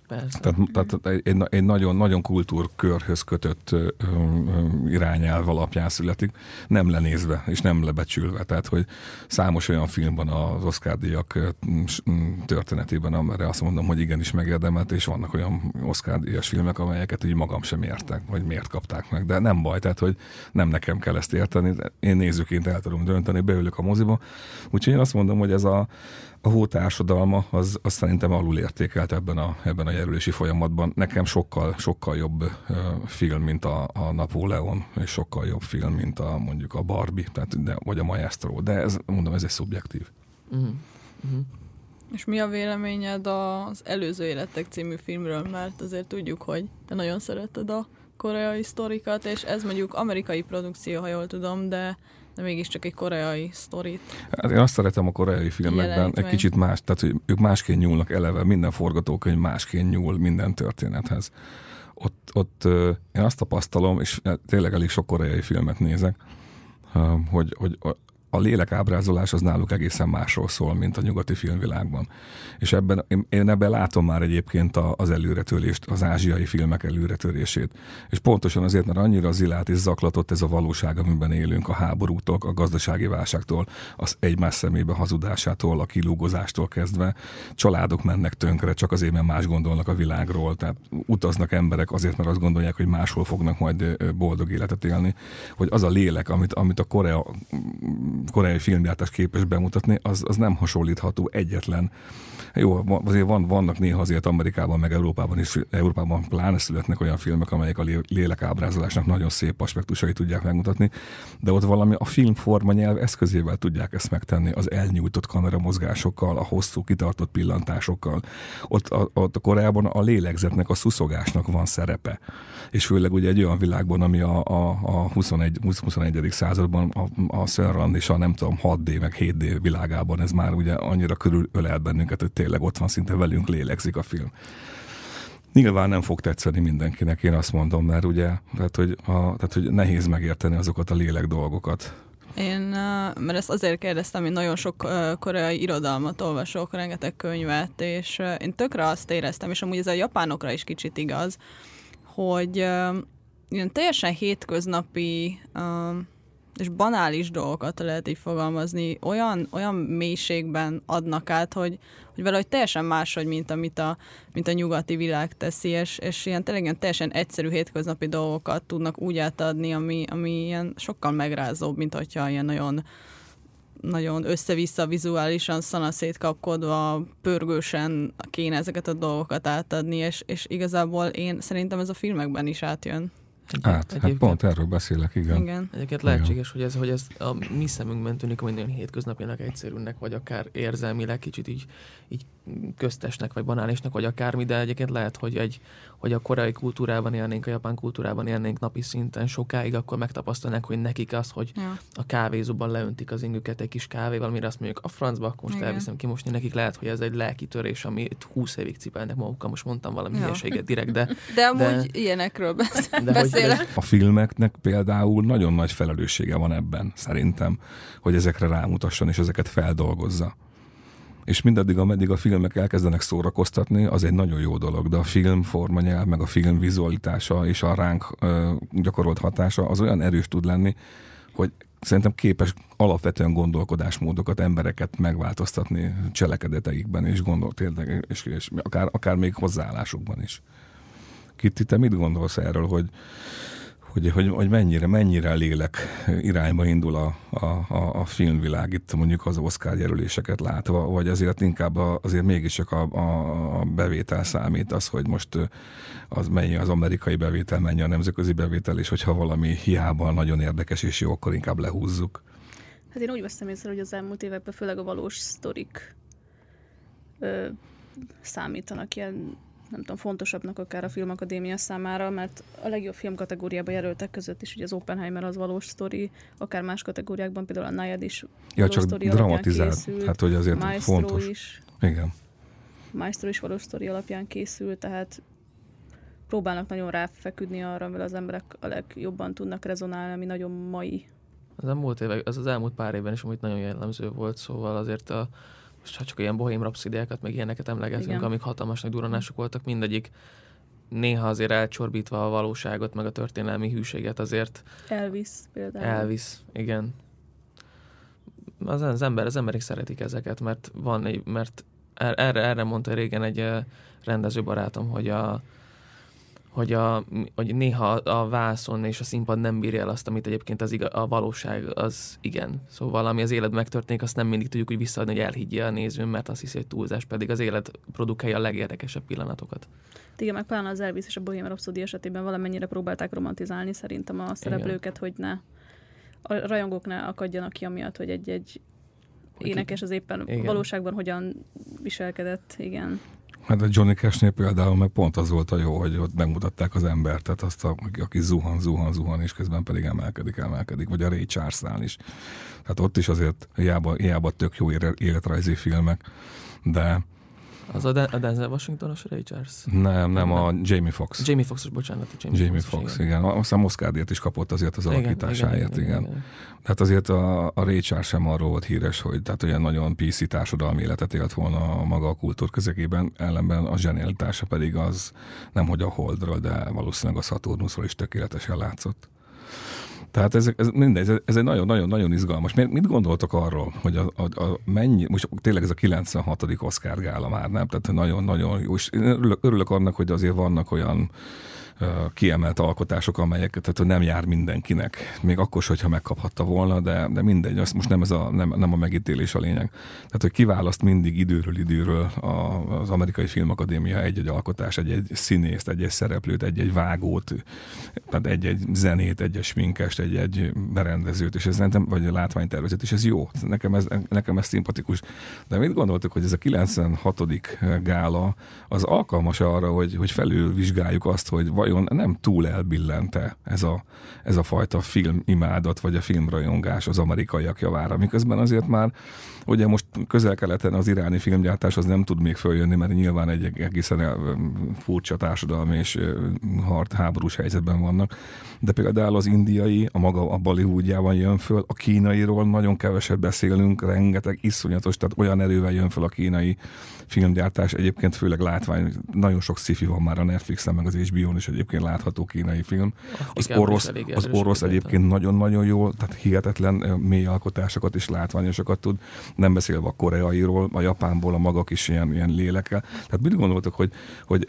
Speaker 3: Tehát egy nagyon kultúrkörhöz kötött irányelv alapján születik, nem lenézve és nem lebecsülve. Tehát, hogy számos olyan film van az Oscar-díjak történetében, amire azt mondom, hogy igenis megérdemelt, és vannak olyan Oscar-díjas filmek, amelyeket így magam sem értek, vagy miért kapták meg. De nem baj, tehát, hogy nem nekem kell ezt érteni, én nézőként el tudom dönteni, beülök a moziba. Úgyhogy én azt mondom, hogy ez a Hótársadalma, az szerintem alulértékelt ebben a jelölési folyamatban. Nekem sokkal jobb film, mint a Napóleon, és sokkal jobb film, mint mondjuk a Barbie, vagy a Maestro. De ez egy szubjektív.
Speaker 6: És mi a véleményed az Előző életek című filmről? Mert azért tudjuk, hogy te nagyon szereted a koreai sztorikat, és ez mondjuk amerikai produkció, ha jól tudom, de mégiscsak egy koreai sztorit.
Speaker 3: Hát én azt szeretem a koreai filmekben, egy kicsit más, tehát hogy ők másként nyúlnak eleve, minden forgatókönyv másként nyúl minden történethez. Ott én azt tapasztalom, és tényleg elég sok koreai filmet nézek, hogy a lélekábrázolás az náluk egészen másról szól, mint a nyugati filmvilágban. És én ebben látom már egyébként az előretörést, az ázsiai filmek előretörését. És pontosan azért, mert annyira zilát és zaklatott ez a valóság, amiben élünk, a háborútól, a gazdasági válságtól, az egymás szemébe hazudásától, a kilúgozástól kezdve. Családok mennek tönkre, csak azért, mert más gondolnak a világról. Tehát utaznak emberek azért, mert azt gondolják, hogy máshol fognak majd boldog életet élni. Hogy az a lélek, amit a koreai filmgyártás képes bemutatni, az nem hasonlítható egyetlen. Jó, azért vannak néha azért Amerikában, meg Európában pláne születnek olyan filmek, amelyek a lélekábrázolásnak nagyon szép aspektusait tudják megmutatni, de ott valami a filmforma nyelv eszközével tudják ezt megtenni, az elnyújtott kameramozgásokkal, a hosszú kitartott pillantásokkal. Ott a Koreában a lélegzetnek, a szuszogásnak van szerepe. És főleg ugye egy olyan világban, ami a 21. században a Sunrun és a nem tudom 6D meg 7D világában ez már ugye annyira körülölel bennünket, hogy tényleg ott van, szinte velünk lélegzik a film. Nyilván nem fog tetszeni mindenkinek, én azt mondom, mert ugye, tehát, hogy nehéz megérteni azokat a lélek dolgokat.
Speaker 6: Mert ezt azért kérdeztem, hogy nagyon sok koreai irodalmat olvasok, rengeteg könyvet, és én tökre azt éreztem, és amúgy ez a japánokra is kicsit igaz, hogy ilyen teljesen hétköznapi és banális dolgokat lehet így fogalmazni, olyan mélységben adnak át, hogy valahogy teljesen máshogy, mint a nyugati világ teszi, és ilyen tényleg ilyen teljesen egyszerű hétköznapi dolgokat tudnak úgy átadni, ami ilyen sokkal megrázóbb, mint hogyha ilyen nagyon, nagyon össze-vissza vizuálisan szanaszét kapkodva, pörgősen kéne ezeket a dolgokat átadni, és igazából én szerintem ez a filmekben is átjön.
Speaker 3: Hát pont erről beszélek, igen.
Speaker 5: Egyébként lehetséges, hogy ez a mi szemünkben tűnik, hogy nagyon hétköznapjának, egyszerűnek, vagy akár érzelmileg kicsit így köztesnek, vagy banálisnak, vagy akármi, de egyébként lehet, hogy a koreai kultúrában élnénk, a japán kultúrában élnénk napi szinten sokáig, akkor megtapasztalnánk, hogy nekik az, hogy a kávézóban leöntik az ingüket egy kis kávéval, mire azt mondjuk a francba, akkor most elviszem kimosni, nekik lehet, hogy ez egy lelki törés, amit 20 évig cipelnek magukkal, most mondtam valami hülyeséget direkt,
Speaker 6: de amúgy ilyenekről beszélek.
Speaker 3: A filmeknek például nagyon nagy felelőssége van ebben, szerintem, hogy ezekre rámutasson, és ezeket feldolgozza. És mindaddig, ameddig a filmek elkezdenek szórakoztatni, az egy nagyon jó dolog, de a film formanyelv, meg a film vizualitása és a ránk gyakorolt hatása az olyan erős tud lenni, hogy szerintem képes alapvetően gondolkodásmódokat, embereket megváltoztatni cselekedeteikben és akár még hozzáállásukban is. Kitty, te mit gondolsz erről, hogy mennyire lélek irányba indul a filmvilág itt mondjuk az Oscar jelöléseket látva, vagy azért inkább azért mégiscsak a bevétel számít az, hogy most az mennyi az amerikai bevétel, mennyi a nemzetközi bevétel, és hogyha valami hiába nagyon érdekes és jó, akkor inkább lehúzzuk.
Speaker 4: Hát én úgy veszem észre, hogy az elmúlt években főleg a valós sztorik számítanak ilyen, nem tudom, fontosabbnak akár a Filmakadémia számára, mert a legjobb film kategóriában jelöltek között is, ugye az Oppenheimer az valós sztori, akár más kategóriákban, például a Nayad is valós sztori alapján készült.
Speaker 3: Hát, hogy azért
Speaker 4: Maestro
Speaker 3: fontos.
Speaker 4: Is.
Speaker 3: Igen.
Speaker 4: Maestro is valós sztori alapján készült, tehát próbálnak nagyon ráfeküdni arra, amivel az emberek a legjobban tudnak rezonálni, ami nagyon mai.
Speaker 5: Az elmúlt pár évben is amúgy nagyon jellemző volt, szóval azért most ha csak ilyen Bohém Rhapsodiákat, meg ilyeneket emlegetünk, amik hatalmas nagy duranások voltak, mindegyik néha azért elcsorbítva a valóságot, meg a történelmi hűséget azért.
Speaker 4: Elvis például.
Speaker 5: Elvis, igen. Az emberek szeretik ezeket, mert erre mondta régen egy rendezőbarátom, hogy néha a vászon és a színpad nem bírja el azt, amit egyébként a valóság az igen. Szóval ami az életben megtörténik, azt nem mindig tudjuk úgy visszaadni, hogy elhiggye a nézőn, mert azt hiszi, hogy túlzás, pedig az élet produkálja a legérdekesebb pillanatokat.
Speaker 4: Igen, meg pláne az Elvis és a Bohém Rhapsody esetében valamennyire próbálták romantizálni szerintem a szereplőket, hogy a rajongók ne akadjanak ki amiatt, hogy egy énekes az éppen valóságban hogyan viselkedett, igen.
Speaker 3: Hát a Johnny Cashnél például meg pont az volt a jó, hogy ott megmutatták az embert, tehát azt, aki zuhan, és közben pedig emelkedik, vagy a Ray Charlesnál is. Tehát ott is azért hiába tök jó életrajzi filmek, de
Speaker 5: Az a Denzel Washington-os Ray Charles?
Speaker 3: Nem, a Jamie Foxx.
Speaker 5: Jamie Foxx, bocsánat.
Speaker 3: Jamie Foxx, igen. Azt hiszem Oscar-díjat is kapott azért az alakításáért, igen. Tehát azért a Ray Charles sem arról volt híres, hogy tehát olyan nagyon PC társadalmi életet élt volna maga a kultúr közegében, ellenben a zsenialitása pedig az nemhogy a Holdról, de valószínűleg a Saturnusról is tökéletesen látszott. Tehát ez egy nagyon-nagyon izgalmas. Mit gondoltok arról, hogy mennyi, most tényleg ez a 96. Oscar gála már, nem? Tehát nagyon-nagyon jó. És örülök annak, hogy azért vannak olyan kiemelt alkotások, amelyeket nem jár mindenkinek. Még akkor, hogyha megkaphatta volna, de mindegy, azt most nem a megítélés a lényeg. Tehát, hogy kiválaszt mindig időről az Amerikai Filmakadémia egy-egy alkotás, egy-egy színészt, egy-egy szereplőt, egy-egy vágót, tehát egy-egy zenét, egy-egy sminkest, egy-egy berendezőt, és ez nem, vagy a látványtervezet, és ez jó. Nekem ez szimpatikus. De mit gondoltok, hogy ez a 96. gála az alkalmas arra, hogy felülvizsgáljuk azt, hogy vajon nem túl elbillente ez a fajta filmimádat, vagy a filmrajongás az amerikaiak javára, miközben azért már ugye most Közel-Keleten az iráni filmgyártás az nem tud még följönni, mert nyilván egy egészen furcsa társadalmi és háborús helyzetben vannak, de például az indiai, a Bollywoodjában jön föl, a kínairól nagyon keveset beszélünk, rengeteg iszonyatos, tehát olyan erővel jön föl a kínai filmgyártás, egyébként főleg látvány, nagyon sok sci-fi van már a Netflixen, meg az HBO-n is egyébként látható kínai film. Az orosz egyébként nagyon-nagyon jól, tehát hihetetlen mély alkotásokat és látványosokat tud, nem beszélve a koreairól, a japánból a maga kis ilyen lélekkel. Tehát mit gondoltok, hogy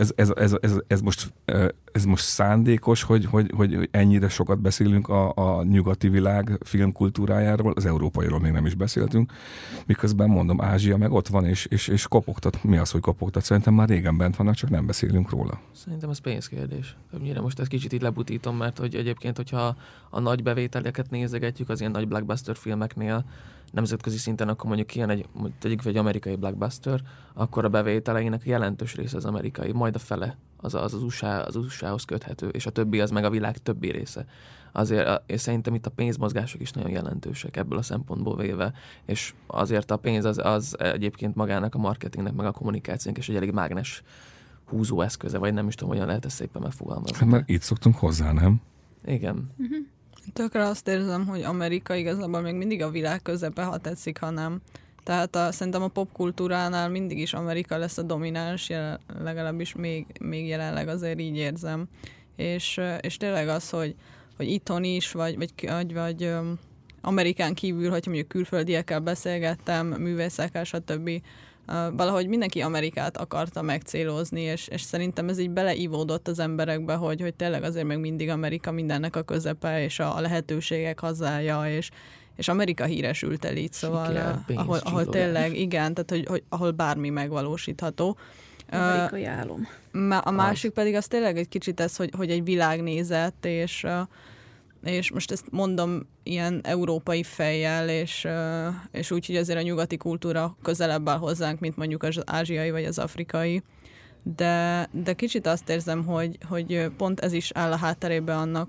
Speaker 3: ez most szándékos, hogy ennyire sokat beszélünk a nyugati világ filmkultúrájáról, az európairól még nem is beszéltünk, miközben mondom, Ázsia meg ott van, és kopogtat. Mi az, hogy kopogtat? Szerintem már régen bent vannak, csak nem beszélünk róla.
Speaker 5: Szerintem ez pénzkérdés. Többnyire most ezt kicsit így lebutítom, mert hogy egyébként, hogyha a nagy bevételeket nézegetjük az ilyen nagy blockbuster filmeknél, nemzetközi szinten, akkor mondjuk ilyen egy amerikai blockbuster, akkor a bevételeinek jelentős része az amerikai, majd a fele az USA-hoz köthető, és a többi az meg a világ többi része. Azért és szerintem itt a pénzmozgások is nagyon jelentősek ebből a szempontból véve, és azért a pénz az egyébként magának a marketingnek, meg a kommunikációnak is egy elég mágnes húzó eszköze, vagy nem is tudom, hogyan lehet ezt szépen megfogalmazni.
Speaker 3: Hát mert itt szoktunk hozzá, nem?
Speaker 5: Igen.
Speaker 6: Tökre azt érzem, hogy Amerika igazából még mindig a világ közepe, ha tetszik, ha nem. Tehát szerintem a popkultúránál mindig is Amerika lesz a domináns, legalábbis még jelenleg azért így érzem. És tényleg az, hogy itthon is, vagy Amerikán kívül, hogyha mondjuk külföldiekkel beszélgettem, művészekkel, stb. Valahogy mindenki Amerikát akarta megcélozni, és szerintem ez így beleívódott az emberekbe, hogy tényleg azért meg mindig Amerika mindennek a közepe, és a lehetőségek hazája, és Amerika híresült el így, szóval
Speaker 5: siker,
Speaker 6: ahol tényleg, igen, tehát hogy ahol bármi megvalósítható.
Speaker 4: Amerikai álom.
Speaker 6: A másik pedig az tényleg egy kicsit ez, hogy egy világnézet, és most ezt mondom ilyen európai fejjel, és úgy, hogy azért a nyugati kultúra közelebb áll hozzánk, mint mondjuk az ázsiai vagy az afrikai. De kicsit azt érzem, hogy pont ez is áll a hátterében annak,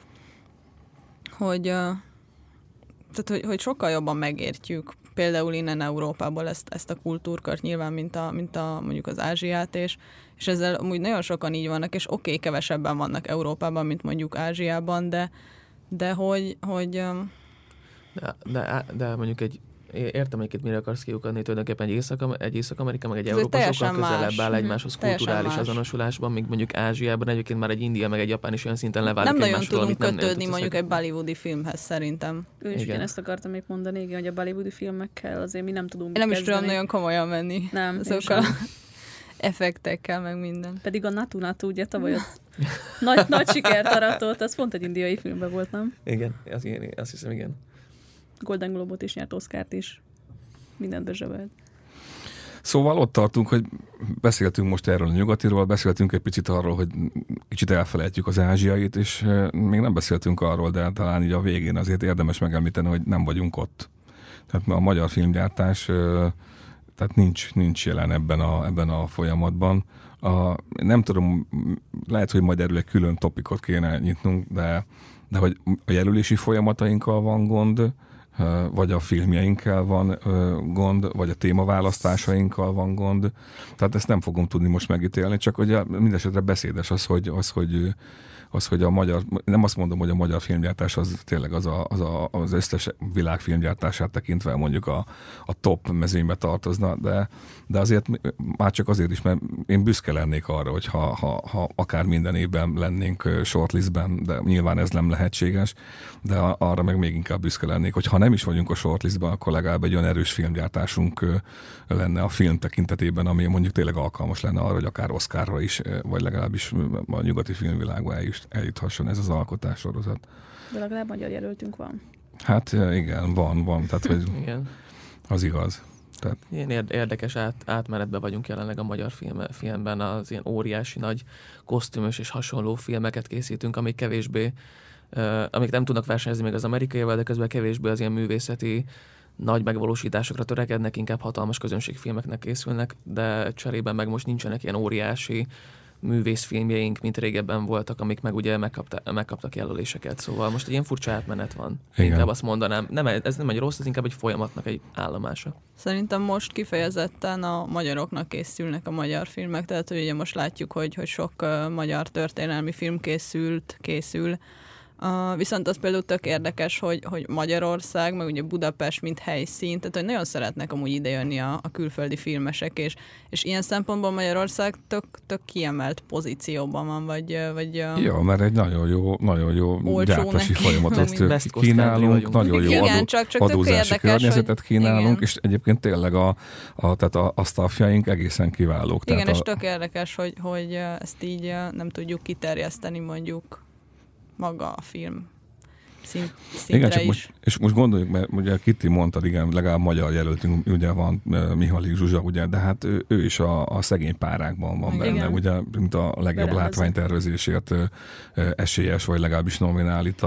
Speaker 6: hogy sokkal jobban megértjük például innen Európából ezt a kultúrkört nyilván, mint a mondjuk az Ázsiát, és ezzel amúgy nagyon sokan így vannak, és kevesebben vannak Európában, mint mondjuk Ázsiában, de
Speaker 5: mondjuk értem egyébként, mire akarsz kiukadni, tulajdonképpen egy Észak-Amerika, meg egy Európa sokkal közelebb áll egymáshoz kulturális azonosulásban, míg mondjuk Ázsiában egyébként már egy India, meg egy Japán is olyan szinten leválik
Speaker 6: egymásról.
Speaker 5: Nem
Speaker 6: nagyon tudunk kötődni mondjuk egy bollywoodi filmhez szerintem.
Speaker 4: Ő is ugyanezt akartam még mondani, igen, hogy a bollywoodi filmekkel azért mi nem tudunk
Speaker 6: Én nem is tudom nagyon komolyan menni.
Speaker 4: Nem,
Speaker 6: szóval effektekkel, meg minden.
Speaker 4: Pedig a Natu, ugye tavaly nagy sikert aratott, az pont egy indiai filmben volt, nem?
Speaker 5: Igen, azt hiszem, igen.
Speaker 4: Golden Globot is nyert, Oscart is. Mindent bezsebelt.
Speaker 3: Szóval ott tartunk, hogy beszéltünk most erről a nyugatiról, beszéltünk egy picit arról, hogy kicsit elfelejtjük az ázsiait, és még nem beszéltünk arról, de talán így a végén azért érdemes megemlíteni, hogy nem vagyunk ott. Tehát a magyar filmgyártás tehát nincs jelen ebben a folyamatban. Nem tudom, lehet, hogy majd erről egy külön topikot kéne nyitnunk, de hogy a jelölési folyamatainkkal van gond, vagy a filmjeinkkel van gond, vagy a témaválasztásainkkal van gond. Tehát ezt nem fogom tudni most megítélni, csak ugye mindesetre beszédes az, hogy a magyar, nem azt mondom, hogy a magyar filmgyártás az tényleg az összes világ filmgyártását tekintve mondjuk a top mezőnybe tartozna, de azért már csak azért is, mert én büszke lennék arra, hogy ha akár minden évben lennénk shortlistben, de nyilván ez nem lehetséges, de arra meg még inkább büszke lennék, hogy ha nem is vagyunk a shortlistben, akkor legalább egy olyan erős filmgyártásunk lenne a film tekintetében, ami mondjuk tényleg alkalmas lenne arra, hogy akár Oscarra is, vagy legalábbis a nyugati filmvilágba eljuthasson ez az alkotássorozat.
Speaker 4: De legalább magyar jelöltünk van.
Speaker 3: Hát igen, van. Tehát, hogy
Speaker 5: Igen.
Speaker 3: az igaz. Tehát...
Speaker 5: Ilyen érdekes átmenetben vagyunk jelenleg a magyar filmben, az ilyen óriási nagy kosztümös és hasonló filmeket készítünk, amik kevésbé, amik nem tudnak versenyezni még az amerikaival, de közben kevésbé az ilyen művészeti nagy megvalósításokra törekednek, inkább hatalmas közönségfilmeknek készülnek, de cserében meg most nincsenek ilyen óriási művészfilmjeink, mint régebben voltak, amik meg ugye megkaptak jelöléseket. Szóval most egy ilyen furcsa átmenet van. Igen. Inkább azt mondanám, ez nem egy rossz, ez inkább egy folyamatnak egy állomása. Szerintem
Speaker 6: most kifejezetten a magyaroknak készülnek a magyar filmek, tehát hogy ugye most látjuk, hogy sok magyar történelmi film készül. Viszont az például tök érdekes, hogy Magyarország, meg ugye Budapest, mint helyszín, tehát hogy nagyon szeretnek amúgy idejönni a külföldi filmesek, és ilyen szempontból Magyarország tök kiemelt pozícióban van, vagy
Speaker 3: jó, mert egy nagyon jó gyártási folyamatot kínálunk, nagyon jó adózási környezetet kínálunk, igen. És egyébként tényleg tehát a sztafjaink egészen kiválók.
Speaker 6: Igen, tehát és tök érdekes, hogy ezt így nem tudjuk kiterjeszteni mondjuk maga a film szintre
Speaker 3: igen, csak
Speaker 6: is.
Speaker 3: Most gondoljuk, mert ugye Kitty mondtad, igen, legalább magyar jelöltünk, ugye van Mihalik Zsuzsa, ugye, de hát ő is a szegény párákban van igen. benne, ugye, mint a legjobb látványtervezésért esélyes, vagy legalábbis nominál itt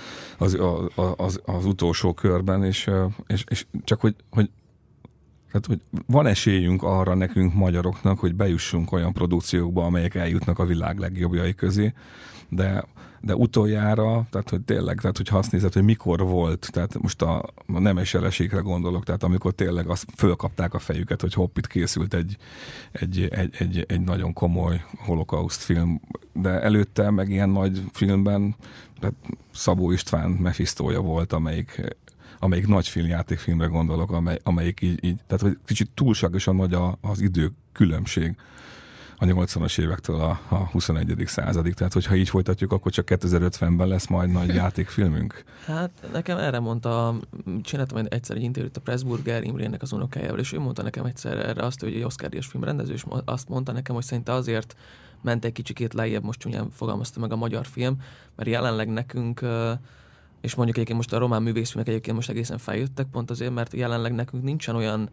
Speaker 3: az utolsó körben, és csak hogy tehát, hogy van esélyünk arra nekünk magyaroknak, hogy bejussunk olyan produkciókba, amelyek eljutnak a világ legjobbjai közé, de utoljára, tehát hogy tényleg, tehát hogyha azt nézed, hogy mikor volt, tehát most a Nemes Eleségre gondolok, tehát amikor tényleg azt fölkapták a fejüket, hogy hopp, itt készült egy nagyon komoly holokauszt film, de előtte meg ilyen nagy filmben tehát Szabó István Mephistója volt, amelyik nagy játékfilmre gondolok, amelyik így, tehát hogy kicsit túlságosan nagy az idő különbség a 80-as évektől a 21. századig. Tehát, hogyha így folytatjuk, akkor csak 2050-ben lesz majd nagy játékfilmünk.
Speaker 5: Hát nekem erre mondta, csináltam egyszer egy interjút a Pressburger Imrének az unokájával, és ő mondta nekem egyszer erre azt, hogy egy Oscar-díjas filmrendező, és azt mondta nekem, hogy szerinte azért ment egy kicsikét lejjebb, most csúnyán fogalmazta meg a magyar film, mert jelenleg nekünk és mondjuk egyébként most a román művészfilmek egyébként most egészen feljöttek, pont azért, mert jelenleg nekünk nincsen olyan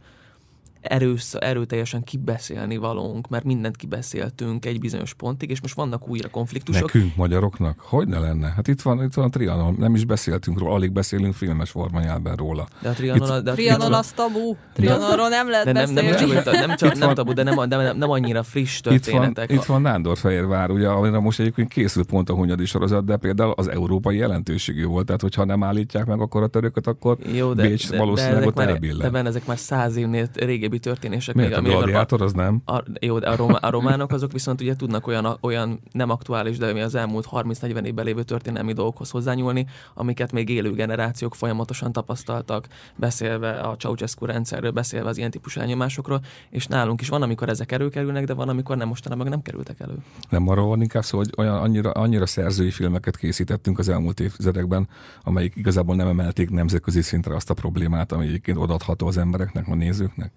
Speaker 5: erőteljesen kibeszélni valónk, mert mindent kibeszéltünk egy bizonyos pontig, és most vannak újra konfliktusok.
Speaker 3: Nekünk, magyaroknak? Hogy ne lenne? Hát itt van a Trianon, nem is beszéltünk róla, alig beszélünk filmes formanyelben róla.
Speaker 6: De a Trianon az tabu. Trianonról nem lehet beszélni.
Speaker 5: Nem tabu, de nem annyira friss történetek.
Speaker 3: Itt van Nándorfehérvár, ugye, amire most egyébként készül pont a Hunyadi sorozat, de például az európai jelentőségű volt, tehát hogyha nem állítják meg akkor a törököt, akkor Bécs valószínűleg ott elbillen.
Speaker 5: De ezek már 100 évnél régebbi történések.
Speaker 3: Miért a Gladiátor, az nem?
Speaker 5: A románok azok viszont ugye tudnak olyan nem aktuális, de az elmúlt 30-40 évben lévő történelmi dolgokhoz hozzányúlni, amiket még élő generációk folyamatosan tapasztaltak, beszélve a Ceausescu rendszerről, beszélve az ilyen típusú elnyomásokról, és nálunk is van, amikor ezek előkerülnek, de van, amikor nem, mostanában nem kerültek elő.
Speaker 3: Nem arról van inkább szó, hogy annyira szerzői filmeket készítettünk az elmúlt évtizedekben, amelyik igazából nem emelték nemzetközi szintre azt a problémát, ami egyébként odaadható az embereknek, a nézőknek?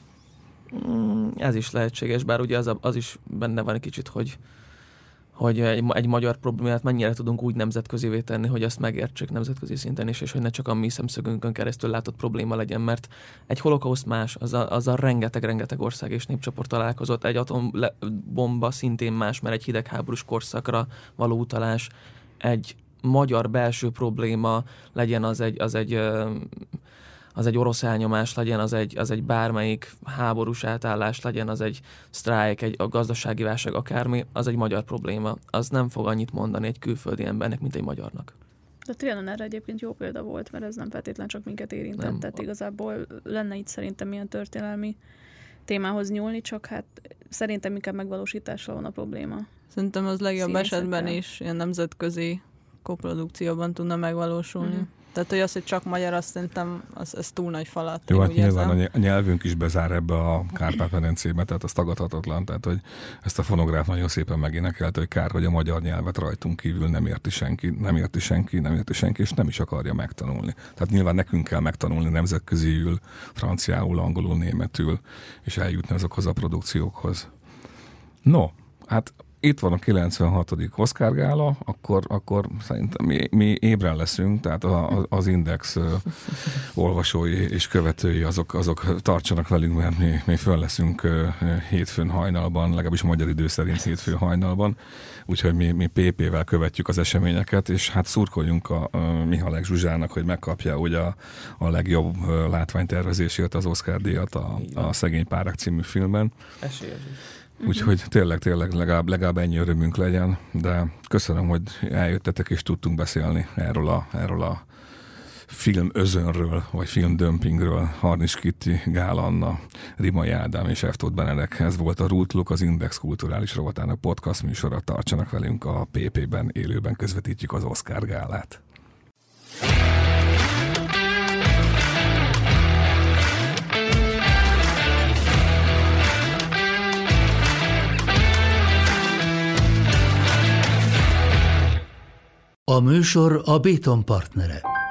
Speaker 5: Ez is lehetséges, bár ugye az is benne van egy kicsit, hogy egy magyar problémát mennyire tudunk úgy nemzetközivé tenni, hogy azt megértsék nemzetközi szinten is, és hogy ne csak a mi szemszögünkön keresztül látott probléma legyen, mert egy holokauszt más, azzal rengeteg ország és népcsoport találkozott, egy atombomba szintén más, mert egy hidegháborús korszakra való utalás, egy magyar belső probléma legyen az egy orosz elnyomás, legyen az egy bármelyik háborús átállás, legyen az egy sztrájk, a gazdasági válság, akármi, az egy magyar probléma. Az nem fog annyit mondani egy külföldi embernek, mint egy magyarnak.
Speaker 4: De Trianon erre egyébként jó példa volt, mert ez nem feltétlenül csak minket érintett,
Speaker 5: Nem.
Speaker 4: tehát igazából lenne itt szerintem ilyen történelmi témához nyúlni, csak hát szerintem inkább megvalósításra van a probléma.
Speaker 6: Szerintem az legjobb
Speaker 4: Színészekkel.
Speaker 6: esetben is ilyen nemzetközi koprodukcióban tudna megvalósulni. Tehát, hogy az, hogy csak magyar, azt szerintem ez túl nagy falat.
Speaker 3: Jó,
Speaker 6: én
Speaker 3: hát
Speaker 6: úgy
Speaker 3: nyilván
Speaker 6: érzem.
Speaker 3: a nyelvünk is bezár ebbe a Kárpát-medencébe, tehát az tagadhatatlan. Tehát, hogy ezt a fonográf nagyon szépen megénekelte, hogy kár, hogy a magyar nyelvet rajtunk kívül nem érti senki, és nem is akarja megtanulni. Tehát nyilván nekünk kell megtanulni nemzetköziül, franciául, angolul, németül, és eljutni azokhoz a produkciókhoz. No, hát itt van a 96. Oscar gála, akkor szerintem mi ébren leszünk, tehát az Index olvasói és követői azok tartsanak velünk, mert mi föl leszünk hétfőn hajnalban, legalábbis magyar idő szerint hétfőn hajnalban, úgyhogy mi PP-vel követjük az eseményeket, és hát szurkoljunk a Mihalek Zsuzsának, hogy megkapja ugye a legjobb látványtervezésért az Oscar díjat a Szegény Párák című filmben.
Speaker 5: Esélyes.
Speaker 3: Úgyhogy tényleg legalább ennyi örömünk legyen, de köszönöm, hogy eljöttetek és tudtunk beszélni erről a film özönről, vagy filmdömpingről. Harnis Kitti, Gál Anna, Rimai Ádám és F. Tóth Benedek. Ez volt a Rootluk, az Index kulturális rovatának podcast műsora. Tartsanak velünk a PP-ben, élőben közvetítjük az Oscar gálát.
Speaker 1: A műsor a Béton partnere.